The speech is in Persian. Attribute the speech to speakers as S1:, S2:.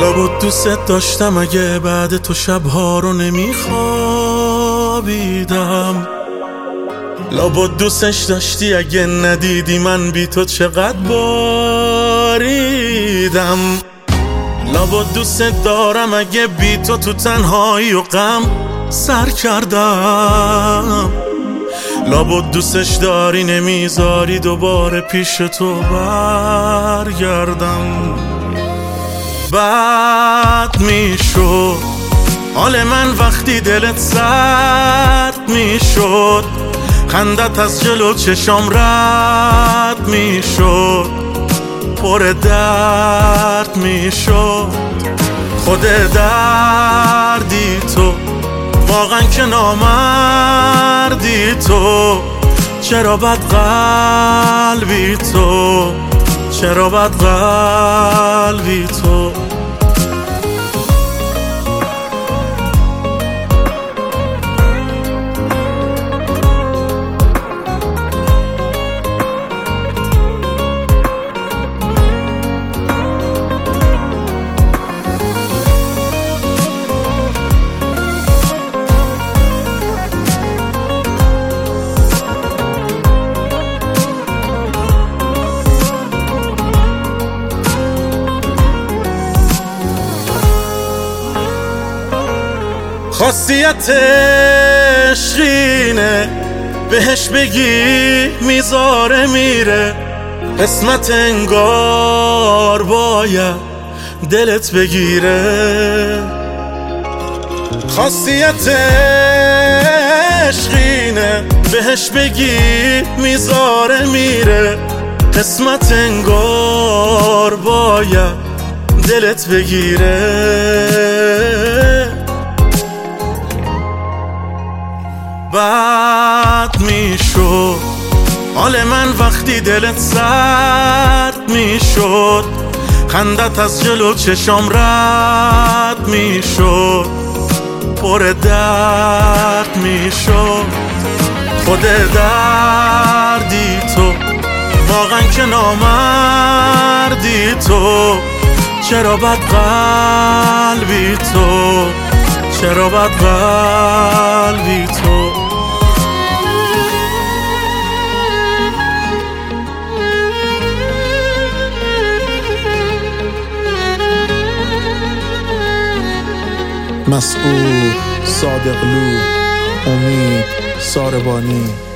S1: لابد دوست داشتم اگه بعد تو شبها رو نمیخوابیدم. لابد دوستش داشتی اگه ندیدی من بی تو چقدر باریدم. لابد دوست دارم اگه بی تو تو تنهایی و غم سر کردم. لابد دوستش داری نمیذاری دوباره پیش تو برگردم. بد میشد حال من وقتی دلت سرد میشد، خندت از جلو چشام رد میشد، پر درد میشد. خود دردی تو واقعا که نامردی تو، چرا بد قلبی تو، چرا بد قلبی تو. خاصیت عشقینه بهش بگی میذاره میره، قسمت انگار باید دلت بگیره. خاصیت عشقینه بهش بگی میذاره میره، قسمت انگار باید دلت بگیره. بد میشد حال من وقتی دلت سرد میشد، خندت از جلو چشام رد میشد، پر درد میشد. خود دردی تو واقعا که نامردی تو، چرا بد قلبی تو، چرا بد قلبی تو.
S2: مسعود صادقلو، امید ساربانی.